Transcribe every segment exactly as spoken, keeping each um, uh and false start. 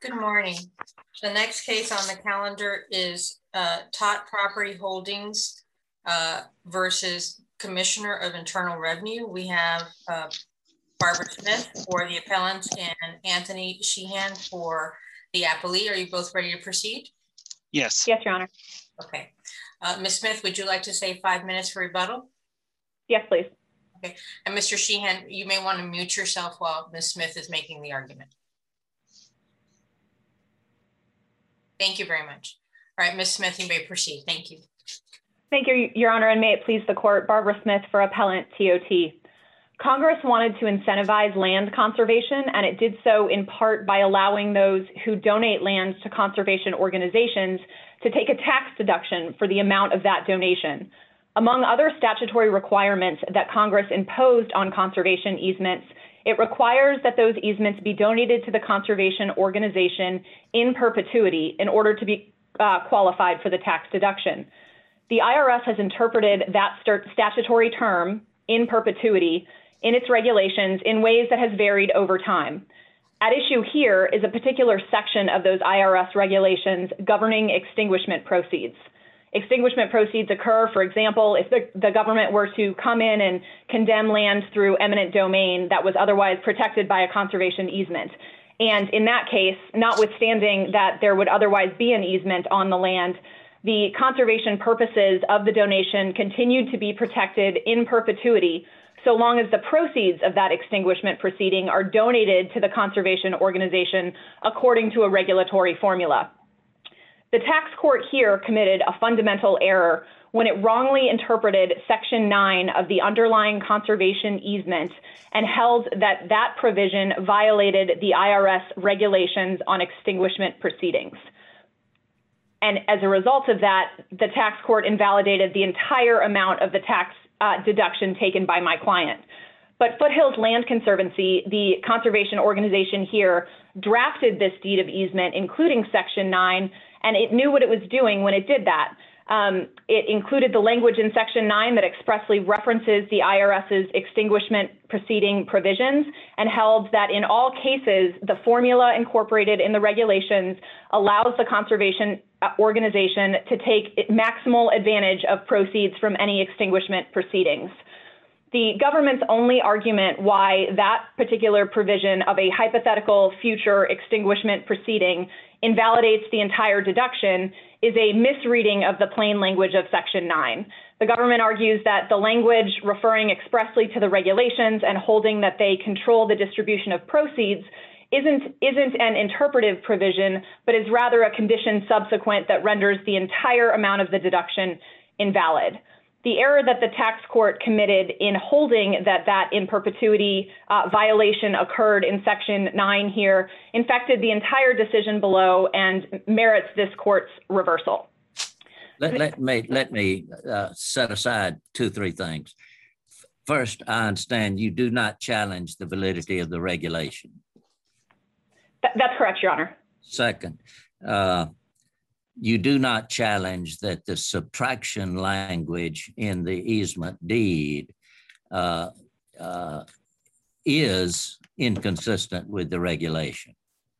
Good morning. The next case on the calendar is uh, Tot Property Holdings uh, versus Commissioner of Internal Revenue. We have uh, Barbara Smith for the appellant and Anthony Sheehan for the appellee. Are you both ready to proceed? Yes. Yes, Your Honor. Okay. Uh, Miz Smith, would you like to say five minutes for rebuttal? Yes, please. Okay. And Mister Sheehan, you may want to mute yourself while Miz Smith is making the argument. Thank you very much. All right, Miz Smith, you may proceed. Thank you. Thank you, Your Honor, and may it please the court, Barbara Smith for appellant T O T. Congress wanted to incentivize land conservation, and it did so in part by allowing those who donate land to conservation organizations to take a tax deduction for the amount of that donation. Among other statutory requirements that Congress imposed on conservation easements, it requires that those easements be donated to the conservation organization in perpetuity in order to be uh, qualified for the tax deduction. The I R S has interpreted that statutory term, in perpetuity, in its regulations in ways that has varied over time. At issue here is a particular section of those I R S regulations governing extinguishment proceeds. Extinguishment proceeds occur, for example, if the, the government were to come in and condemn land through eminent domain that was otherwise protected by a conservation easement. And in that case, notwithstanding that there would otherwise be an easement on the land, the conservation purposes of the donation continued to be protected in perpetuity so long as the proceeds of that extinguishment proceeding are donated to the conservation organization according to a regulatory formula. The tax court here committed a fundamental error when it wrongly interpreted Section nine of the underlying conservation easement and held that that provision violated the I R S regulations on extinguishment proceedings. And as a result of that, the tax court invalidated the entire amount of the tax uh, deduction taken by my client. But Foothills Land Conservancy, the conservation organization here, drafted this deed of easement, including Section nine, and it knew what it was doing when it did that. Um, it included the language in Section nine that expressly references the IRS's extinguishment proceeding provisions and held that in all cases, the formula incorporated in the regulations allows the conservation organization to take maximal advantage of proceeds from any extinguishment proceedings. The government's only argument why that particular provision of a hypothetical future extinguishment proceeding invalidates the entire deduction is a misreading of the plain language of Section nine. The government argues that the language referring expressly to the regulations and holding that they control the distribution of proceeds isn't, isn't an interpretive provision, but is rather a condition subsequent that renders the entire amount of the deduction invalid. The error that the tax court committed in holding that that in perpetuity uh, violation occurred in Section nine here infected the entire decision below and merits this court's reversal. Let, let me, let me uh, set aside two, three things. First, I understand you do not challenge the validity of the regulation. Th- that's correct, Your Honor. Second, uh, you do not challenge that the subtraction language in the easement deed uh, uh, is inconsistent with the regulation.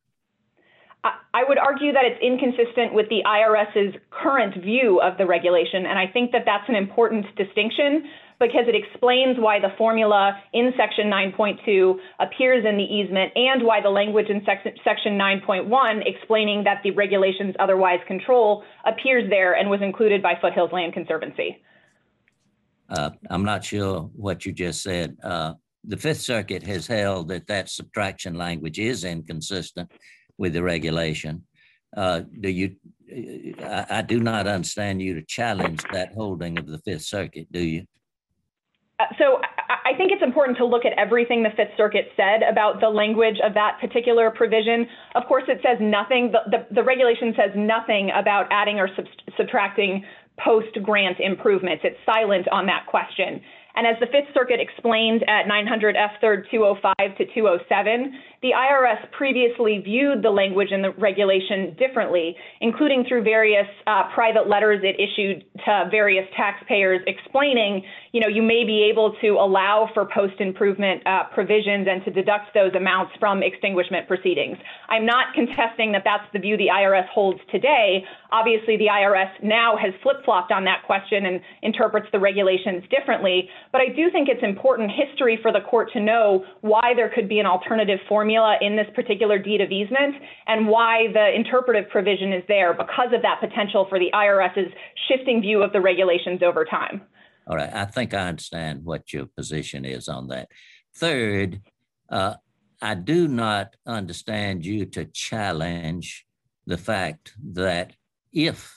I would argue that it's inconsistent with the IRS's current view of the regulation, and I think that that's an important distinction because it explains why the formula in Section nine point two appears in the easement and why the language in Section nine point one explaining that the regulations otherwise control appears there and was included by Foothills Land Conservancy. Uh, I'm not sure what you just said. Uh, the Fifth Circuit has held that that subtraction language is inconsistent with the regulation. Uh, do you? I, I do not understand you to challenge that holding of the Fifth Circuit, do you? Uh, so I, I think it's important to look at everything the Fifth Circuit said about the language of that particular provision. Of course, it says nothing. The, the, the regulation says nothing about adding or sub subtracting post-grant improvements. It's silent on that question. And as the Fifth Circuit explained at nine hundred F third two oh five to two oh seven, the I R S previously viewed the language in the regulation differently, including through various uh, private letters it issued to various taxpayers explaining, you know, you may be able to allow for post-improvement uh, provisions and to deduct those amounts from extinguishment proceedings. I'm not contesting that that's the view the I R S holds today. Obviously, the I R S now has flip-flopped on that question and interprets the regulations differently. But I do think it's important history for the court to know why there could be an alternative formula in this particular deed of easement and why the interpretive provision is there because of that potential for the IRS's shifting view of the regulations over time. All right, I think I understand what your position is on that. Third, uh, I do not understand you to challenge the fact that if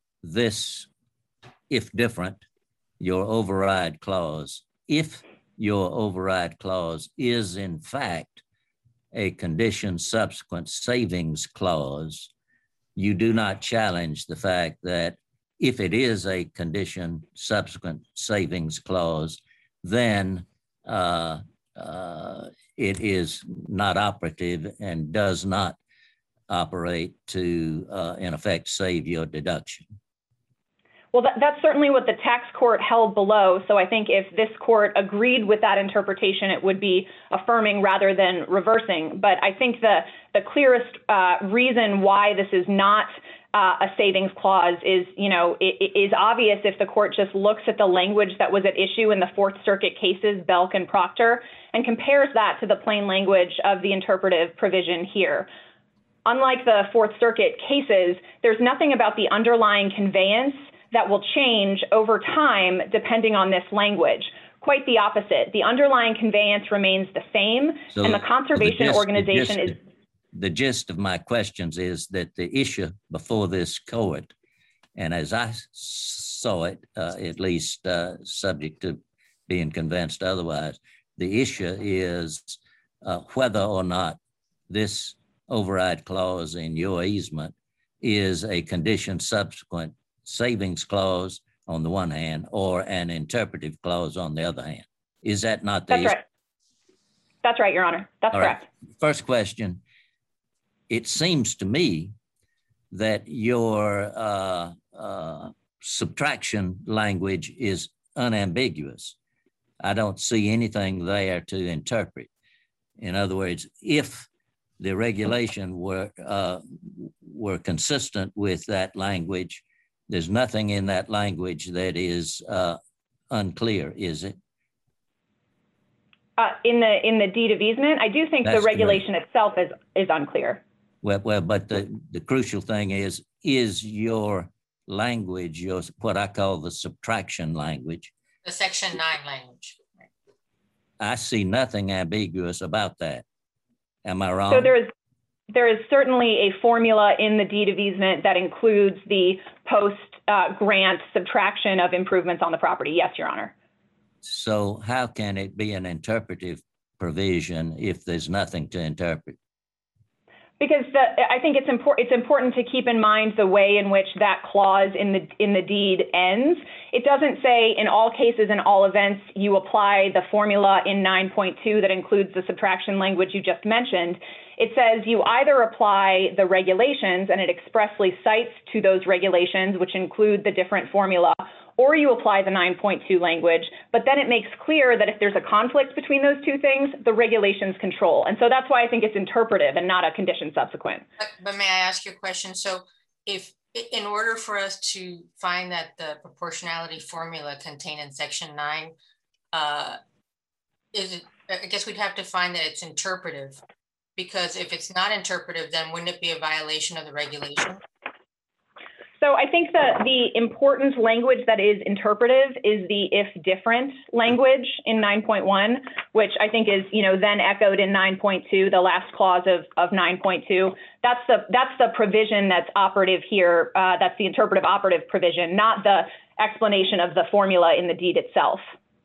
this, if different, your override clause, if your override clause is in fact a condition subsequent savings clause, you do not challenge the fact that if it is a condition subsequent savings clause, then uh, uh, it is not operative and does not operate to, uh, in effect, save your deduction. Well, that, that's certainly what the tax court held below. So I think if this court agreed with that interpretation, it would be affirming rather than reversing. But I think the, the clearest uh, reason why this is not uh, a savings clause is, you know, it, it is obvious if the court just looks at the language that was at issue in the Fourth Circuit cases, Belk and Proctor, and compares that to the plain language of the interpretive provision here. Unlike the Fourth Circuit cases, there's nothing about the underlying conveyance that will change over time depending on this language. Quite the opposite. The underlying conveyance remains the same, so and the conservation the gist, organization the gist, is. The gist of my questions is that the issue before this court, and as I saw it, uh, at least uh, subject to being convinced otherwise, the issue is uh, whether or not this override clause in your easement is a condition subsequent savings clause on the one hand or an interpretive clause on the other hand. Is that not the That's issue? Right. That's right, Your Honor. That's All correct. Right. First question. It seems to me that your uh, uh, subtraction language is unambiguous. I don't see anything there to interpret. In other words, if the regulation were uh, were consistent with that language, there's nothing in that language that is uh, unclear, is it? Uh, in the in the deed of easement, I do think That's the regulation correct. itself is is unclear. Well, well, but the, the crucial thing is, is your language, your what I call the subtraction language. The section nine language. I see nothing ambiguous about that. Am I wrong? So there is there is certainly a formula in the deed of easement that includes the post uh, grant subtraction of improvements on the property. Yes, Your Honor. So how can it be an interpretive provision if there's nothing to interpret? Because the, I think it's important. It's important to keep in mind the way in which that clause in the in the deed ends. It doesn't say in all cases and all events you apply the formula in nine point two that includes the subtraction language you just mentioned. It says you either apply the regulations, and it expressly cites to those regulations, which include the different formula, or you apply the nine point two language, but then it makes clear that if there's a conflict between those two things, the regulations control. And so that's why I think it's interpretive and not a condition subsequent. But, but may I ask you a question? So if, in order for us to find that the proportionality formula contained in section nine, uh, is it, I guess we'd have to find that it's interpretive, because if it's not interpretive, then wouldn't it be a violation of the regulation? So I think that the important language that is interpretive is the if different language in nine point one, which I think is, you know, then echoed in nine point two, the last clause of, of nine point two. That's the that's the provision that's operative here. Uh, that's the interpretive operative provision, not the explanation of the formula in the deed itself.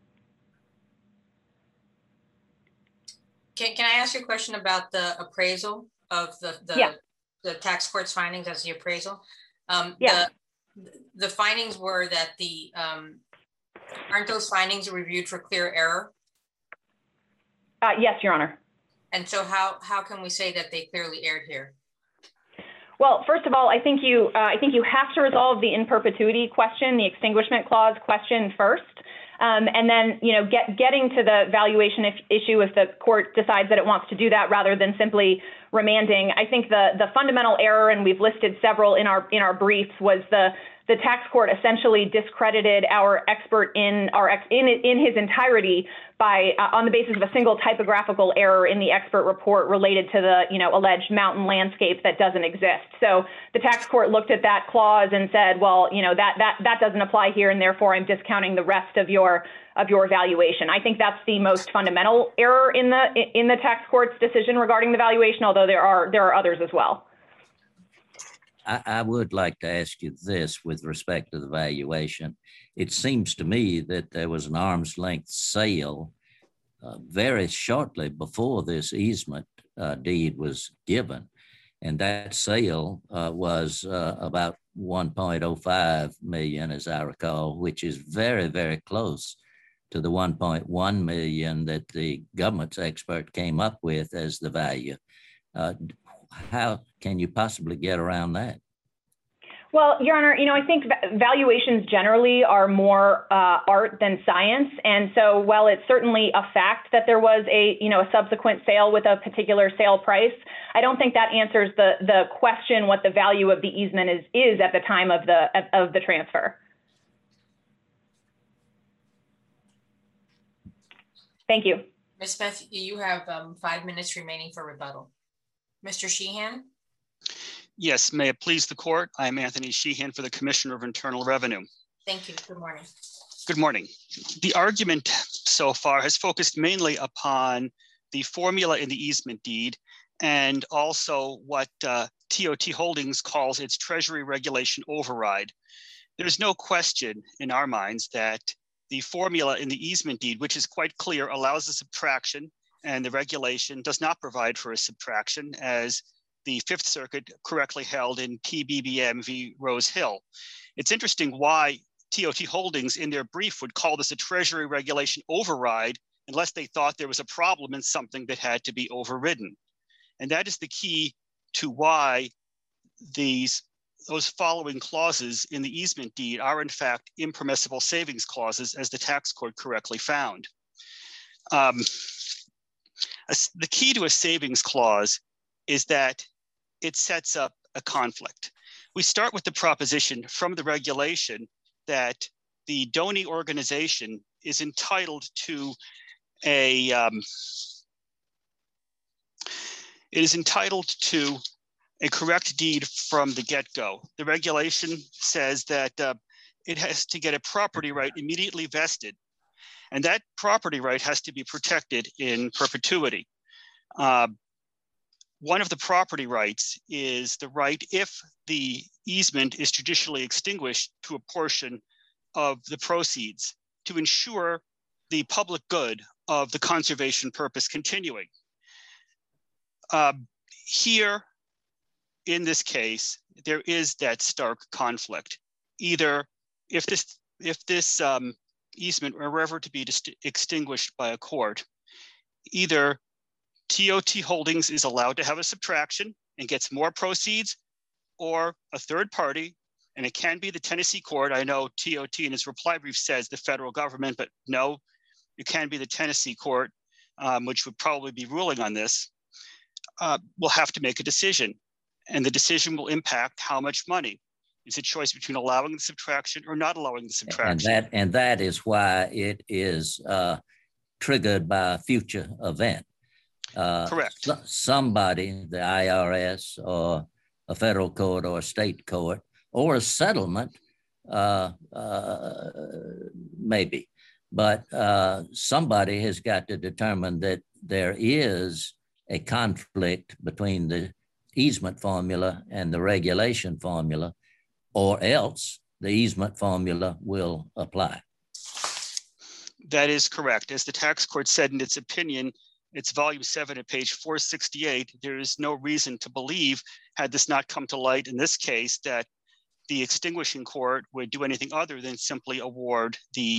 Can, can I ask you a question about the appraisal of the, the, yeah. the tax court's findings as the appraisal? Um, yeah. the, the findings were that the um, Aren't those findings reviewed for clear error? Uh, yes, Your Honor. And so how, how can we say that they clearly erred here? Well, first of all, I think you uh, I think you have to resolve the in perpetuity question, the extinguishment clause question first, um, and then you know get getting to the valuation if, issue if the court decides that it wants to do that rather than simply remanding. I think the the fundamental error, and we've listed several in our in our briefs, was the the tax court essentially discredited our expert in our ex, in in his entirety by uh, on the basis of a single typographical error in the expert report related to the you know alleged mountain landscape that doesn't exist. So the tax court looked at that clause and said, well, you know that that that doesn't apply here, and therefore I'm discounting the rest of your of your valuation. I think that's the most fundamental error in the in the tax court's decision regarding the valuation, although there are there are others as well. I, I would like to ask you this with respect to the valuation. It seems to me that there was an arm's length sale uh, very shortly before this easement uh, deed was given. And that sale uh, was uh, about one point oh five million, as I recall, which is very, very close to the one point one million that the government's expert came up with as the value. Uh, how can you possibly get around that? Well, Your Honor, you know, I think valuations generally are more uh, art than science. And so while it's certainly a fact that there was a, you know, a subsequent sale with a particular sale price, I don't think that answers the the question what the value of the easement is is at the time of the of the transfer. Thank you. Miz Smith, you have um, five minutes remaining for rebuttal. Mister Sheehan? Yes, may it please the court. I'm Anthony Sheehan for the Commissioner of Internal Revenue. Thank you. Good morning. Good morning. The argument so far has focused mainly upon the formula in the easement deed and also what uh, T O T Holdings calls its Treasury regulation override. There's no question in our minds that the formula in the easement deed, which is quite clear, allows a subtraction, and the regulation does not provide for a subtraction, as the Fifth Circuit correctly held in T B B M v. Rose Hill. It's interesting why T O T Holdings in their brief would call this a Treasury regulation override unless they thought there was a problem in something that had to be overridden. And that is the key to why these those following clauses in the easement deed are in fact impermissible savings clauses, as the tax court correctly found. Um, a, the key to a savings clause is that it sets up a conflict. We start with the proposition from the regulation that the donee organization is entitled to a, um, it is entitled to a correct deed from the get-go. The regulation says that uh, it has to get a property right immediately vested, and that property right has to be protected in perpetuity. Uh, One of the property rights is the right, if the easement is judicially extinguished, to a portion of the proceeds to ensure the public good of the conservation purpose continuing. Uh, here, in this case, there is that stark conflict. Either if this, if this um, easement were ever to be extinguished by a court, either T O T Holdings is allowed to have a subtraction and gets more proceeds, or a third party, and it can be the Tennessee court. I know T O T in his reply brief says the federal government, but no, it can be the Tennessee court, um, which would probably be ruling on this, uh, will have to make a decision. And the decision will impact how much money. It's a choice between allowing the subtraction or not allowing the subtraction. And that, and that is why it is uh, triggered by a future event. Uh, Correct. So somebody, the I R S or a federal court or a state court or a settlement, uh, uh, maybe, but uh, somebody has got to determine that there is a conflict between the easement formula and the regulation formula, or else the easement formula will apply. That is correct. As the tax court said in its opinion, it's volume seven at page four sixty-eight. There is no reason to believe, had this not come to light in this case, that the extinguishing court would do anything other than simply award the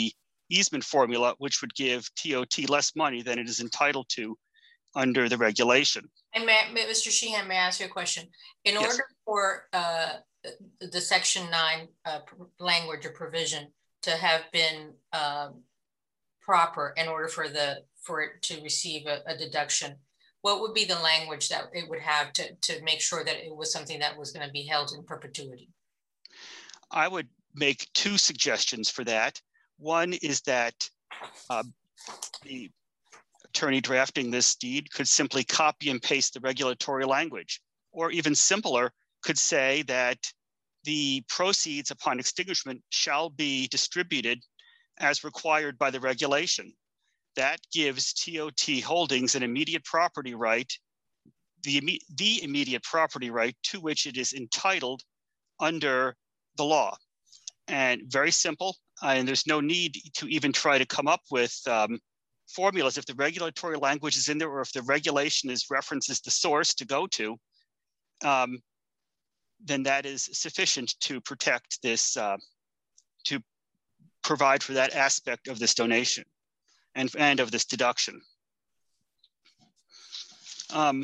easement formula, which would give T O T less money than it is entitled to under the regulation. And may, may, Mister Sheehan, may I ask you a question? In Yes. order for uh, the, the section nine uh, language or provision to have been um, proper in order for the for it to receive a, a deduction, what would be the language that it would have to, to make sure that it was something that was going to be held in perpetuity? I would make two suggestions for that. One is that uh, the attorney drafting this deed could simply copy and paste the regulatory language, or even simpler, could say that the proceeds upon extinguishment shall be distributed as required by the regulation. That gives T O T Holdings an immediate property right, the, the immediate property right to which it is entitled under the law. And very simple, uh, and there's no need to even try to come up with um, formulas. If the regulatory language is in there, or if the regulation is references the source to go to, um, then that is sufficient to protect this, uh, to provide for that aspect of this donation and, and of this deduction. Um,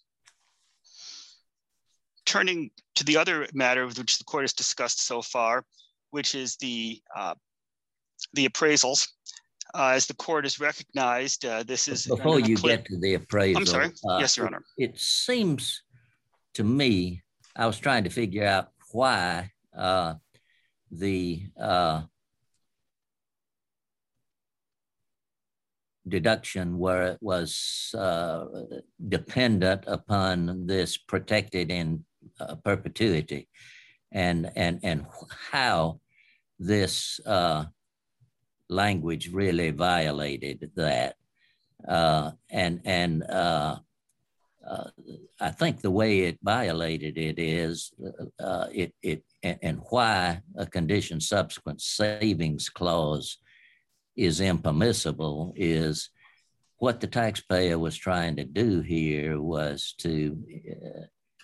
turning to the other matter which the court has discussed so far, which is the, uh, the appraisals. Uh, as the court has recognized, uh, this is- Before you get to the appraisal. I'm sorry, uh, yes, Your it, Honor. It seems to me, I was trying to figure out why uh, the uh, deduction where it was uh, dependent upon this protected in uh, perpetuity, and and and how this uh, language really violated that, uh, and and uh, uh, I think the way it violated it is uh, it it and, and why a condition subsequent savings clause is impermissible is what the taxpayer was trying to do here was to uh,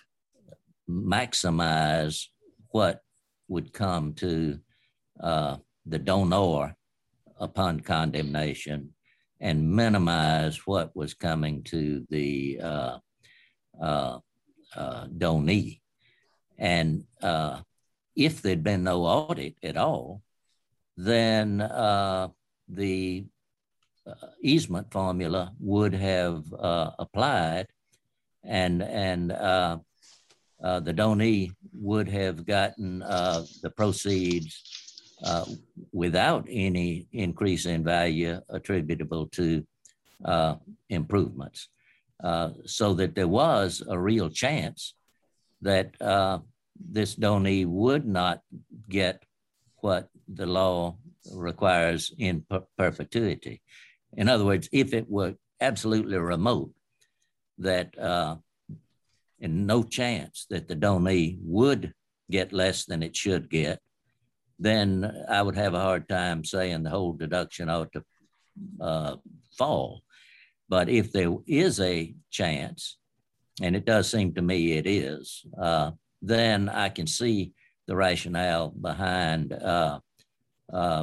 maximize what would come to uh, the donor upon condemnation and minimize what was coming to the uh, uh, uh, donee. And uh, if there'd been no audit at all, then uh, the uh, easement formula would have uh, applied, and and uh, uh, the donee would have gotten uh, the proceeds uh, without any increase in value attributable to uh, improvements, uh, so that there was a real chance that uh, this donee would not get what the law requires in per perpetuity. In other words, if it were absolutely remote that uh, and no chance that the donee would get less than it should get, then I would have a hard time saying the whole deduction ought to uh, fall. But if there is a chance, and it does seem to me it is, uh, then I can see the rationale behind uh, uh,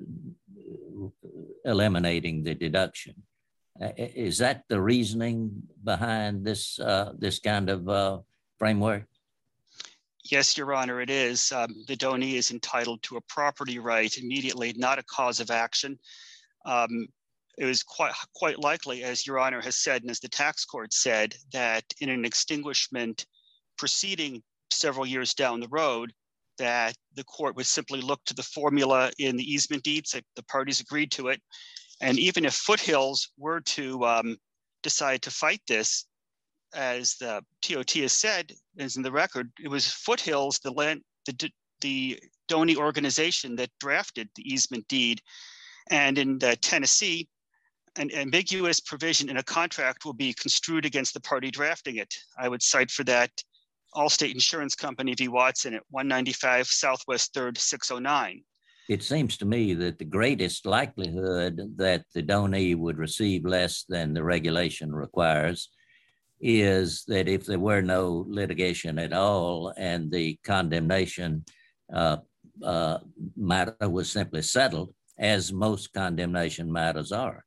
eliminating the deduction. Uh, is that the reasoning behind this uh, this kind of uh, framework? Yes, Your Honor, it is. Um, the donee is entitled to a property right immediately, not a cause of action. Um, it was quite, quite likely, as Your Honor has said, and as the tax court said, that in an extinguishment proceeding several years down the road, that the court would simply look to the formula in the easement deeds, that the parties agreed to it. And even if Foothills were to um, decide to fight this, as the T O T has said, as in the record, it was Foothills, the land, the, the donee organization that drafted the easement deed. And in uh, Tennessee, an ambiguous provision in a contract will be construed against the party drafting it. I would cite for that Allstate Insurance Company v. Watson at one ninety-five Southwest third six oh nine. It seems to me that the greatest likelihood that the donee would receive less than the regulation requires is that if there were no litigation at all and the condemnation uh, uh, matter was simply settled as most condemnation matters are.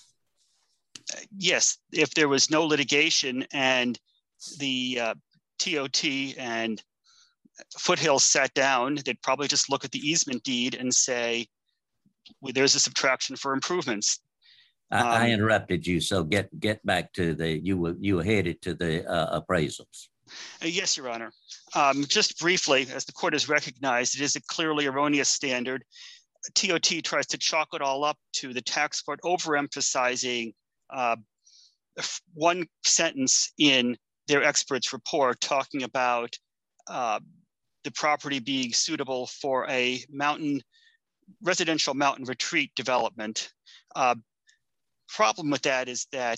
Yes, if there was no litigation and the uh, T O T and Foothills sat down, they'd probably just look at the easement deed and say, well, there's a subtraction for improvements. I, um, I interrupted you, so get get back to the, you were, you were headed to the uh, appraisals. Uh, yes, Your Honor. Um, just briefly, as the court has recognized, it is a clearly erroneous standard. T O T tries to chalk it all up to the tax court overemphasizing uh, one sentence in their expert's report talking about uh, the property being suitable for a mountain, residential mountain retreat development. Uh, problem with that is that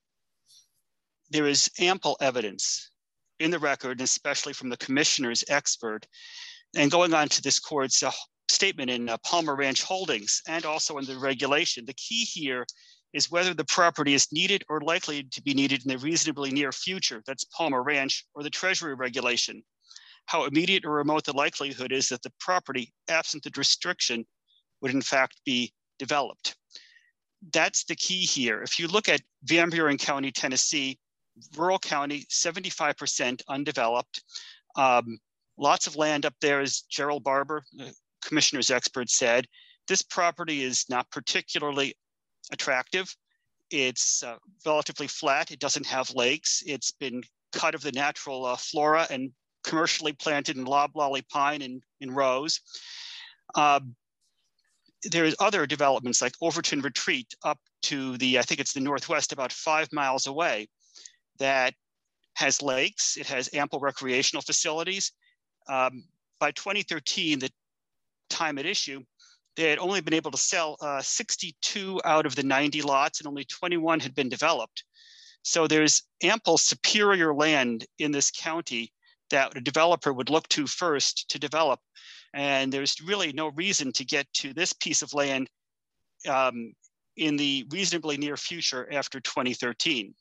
there is ample evidence in the record, especially from the commissioner's expert, and going on to this court's uh, statement in uh, Palmer Ranch Holdings and also in the regulation. The key here is whether the property is needed or likely to be needed in the reasonably near future. That's Palmer Ranch, or the Treasury regulation. How immediate or remote the likelihood is that the property, absent the restriction, would in fact be developed. That's the key here. If you look at Van Buren County, Tennessee, rural county, seventy-five percent undeveloped. Um, lots of land up there, as Gerald Barber, the commissioner's expert, said. This property is not particularly attractive. It's uh, relatively flat. It doesn't have lakes. It's been cut of the natural uh, flora and commercially planted in loblolly pine in, in rows. Um, there's other developments like Overton Retreat up to the, I think it's the northwest, about five miles away, that has lakes. It has ample recreational facilities. Um, by twenty thirteen, the time at issue, they had only been able to sell uh, sixty-two out of the ninety lots, and only twenty-one had been developed. So there's ample superior land in this county that a developer would look to first to develop. And there's really no reason to get to this piece of land um, in the reasonably near future after twenty thirteen.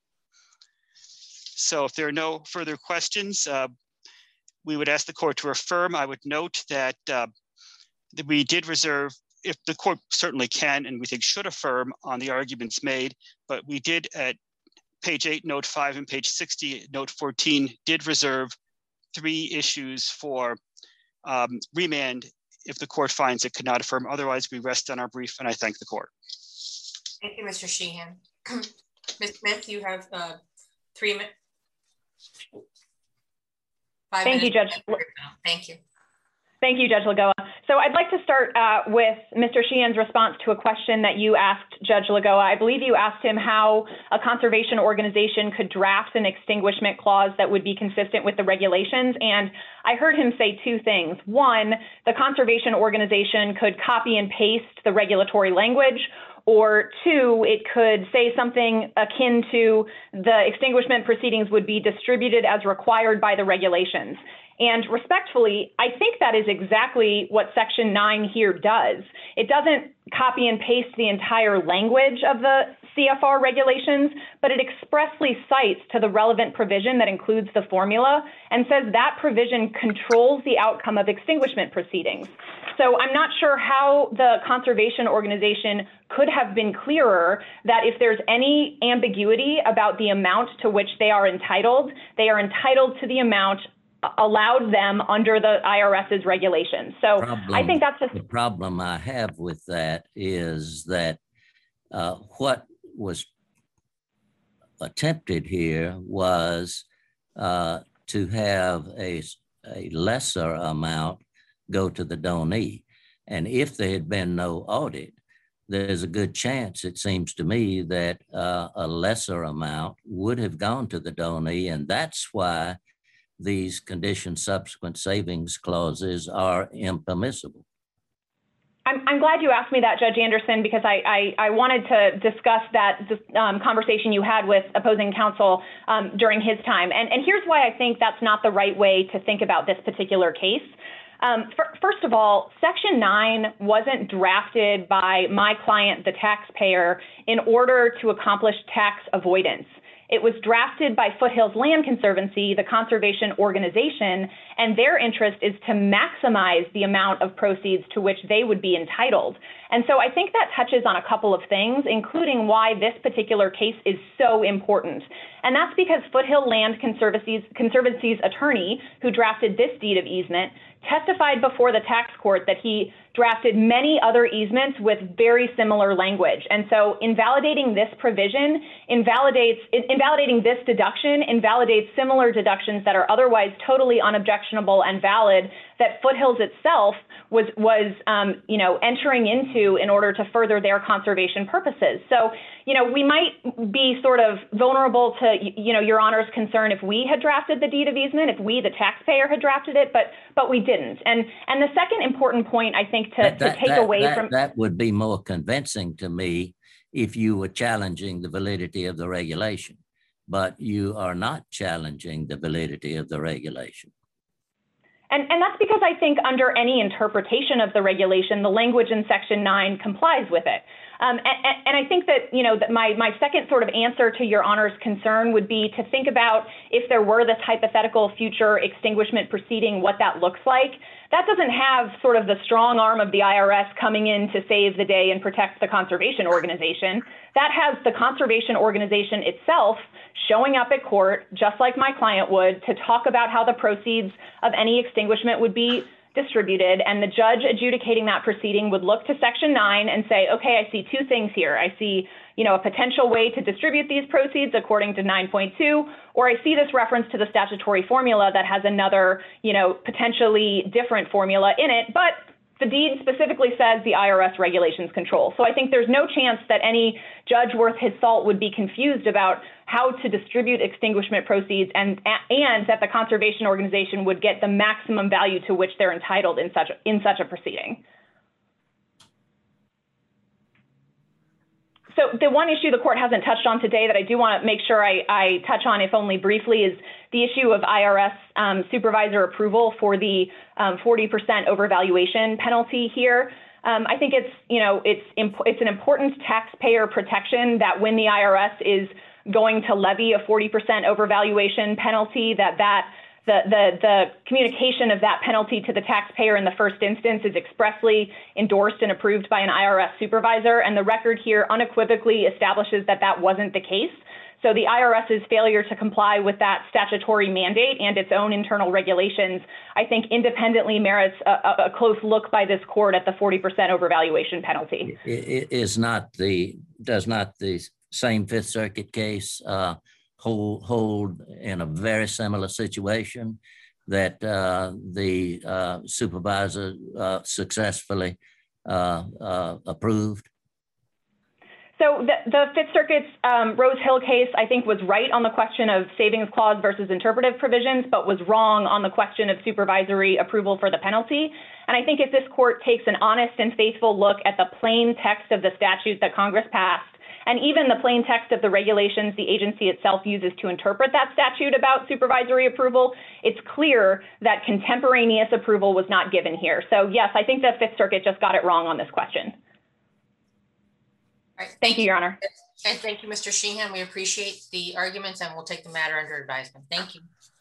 So if there are no further questions, uh, we would ask the court to affirm. I would note that, uh, that we did reserve, if the court certainly can and we think should affirm on the arguments made, but we did at page eight, note five, and page sixty, note fourteen, did reserve three issues for um, remand if the court finds it could not affirm. Otherwise, we rest on our brief, and I thank the court. Thank you, Mister Sheehan. Miz Smith, you have uh, three minutes. Thank minutes. you, Judge. Thank you. Thank you, Judge Lagoa. So I'd like to start uh, with Mister Sheehan's response to a question that you asked Judge Lagoa. I believe you asked him how a conservation organization could draft an extinguishment clause that would be consistent with the regulations. And I heard him say two things. One, the conservation organization could copy and paste the regulatory language, or two, it could say something akin to the extinguishment proceedings would be distributed as required by the regulations. And respectfully, I think that is exactly what Section nine here does. It doesn't copy and paste the entire language of the C F R regulations, but it expressly cites to the relevant provision that includes the formula and says that provision controls the outcome of extinguishment proceedings. So I'm not sure how the conservation organization could have been clearer that if there's any ambiguity about the amount to which they are entitled, they are entitled to the amount allowed them under the IRS's regulations. So problem, I think that's just the problem I have with that is that uh, what was attempted here was uh, to have a, a lesser amount go to the donee. And if there had been no audit, there's a good chance, it seems to me, that uh, a lesser amount would have gone to the donee. And that's why these condition subsequent savings clauses are impermissible. I'm, I'm glad you asked me that, Judge Anderson, because I, I, I wanted to discuss that um, conversation you had with opposing counsel um, during his time. And, and here's why I think that's not the right way to think about this particular case. Um, for, first of all, Section nine wasn't drafted by my client, the taxpayer, in order to accomplish tax avoidance. It was drafted by Foothills Land Conservancy, the conservation organization, and their interest is to maximize the amount of proceeds to which they would be entitled. And so I think that touches on a couple of things, including why this particular case is so important. And that's because Foothill Land Conservancy's, Conservancy's attorney, who drafted this deed of easement, testified before the tax court that he drafted many other easements with very similar language. And so invalidating this provision invalidates, invalidating this deduction invalidates similar deductions that are otherwise totally unobjectionable and valid that Foothills itself was, was um, you know, entering into in order to further their conservation purposes. So, you know, we might be sort of vulnerable to, you know, Your Honor's concern if we had drafted the deed of easement, if we, the taxpayer, had drafted it, but but we didn't. And and the second important point, I think, to, that, to take that, away that, from that would be more convincing to me if you were challenging the validity of the regulation, but you are not challenging the validity of the regulation. And, and that's because I think under any interpretation of the regulation, the language in Section nine complies with it. Um, and, and I think that, you know, that my, my second sort of answer to Your Honor's concern would be to think about if there were this hypothetical future extinguishment proceeding, what that looks like. That doesn't have sort of the strong arm of the I R S coming in to save the day and protect the conservation organization. That has the conservation organization itself showing up at court, just like my client would, to talk about how the proceeds of any extinguishment would be distributed, and the judge adjudicating that proceeding would look to Section nine and say, okay, I see two things here. I see, you know, a potential way to distribute these proceeds according to nine point two, or I see this reference to the statutory formula that has another, you know, potentially different formula in it, but the deed specifically says the I R S regulations control. So I think there's no chance that any judge worth his salt would be confused about how to distribute extinguishment proceeds, and and that the conservation organization would get the maximum value to which they're entitled in such in such a proceeding. So the one issue the court hasn't touched on today that I do want to make sure I, I touch on, if only briefly, is the issue of I R S um, supervisor approval for the um, forty percent overvaluation penalty here. Um, I think it's, you know, it's imp it's an important taxpayer protection that when the I R S is going to levy a forty percent overvaluation penalty, that that The, the, the communication of that penalty to the taxpayer in the first instance is expressly endorsed and approved by an I R S supervisor, and the record here unequivocally establishes that that wasn't the case. So the IRS's failure to comply with that statutory mandate and its own internal regulations, I think, independently merits a, a close look by this court at the forty percent overvaluation penalty. Is not the, does not the same Fifth Circuit case uh, hold, hold in a very similar situation that uh, the uh, supervisor uh, successfully uh, uh, approved? So the, the Fifth Circuit's um, Rose Hill case, I think, was right on the question of savings clause versus interpretive provisions, but was wrong on the question of supervisory approval for the penalty. And I think if this court takes an honest and faithful look at the plain text of the statute that Congress passed, and even the plain text of the regulations the agency itself uses to interpret that statute about supervisory approval, it's clear that contemporaneous approval was not given here. So yes, I think the Fifth Circuit just got it wrong on this question. All right. Thank you, Your Honor. And thank you, Mister Sheehan. We appreciate the arguments and we'll take the matter under advisement. Thank you.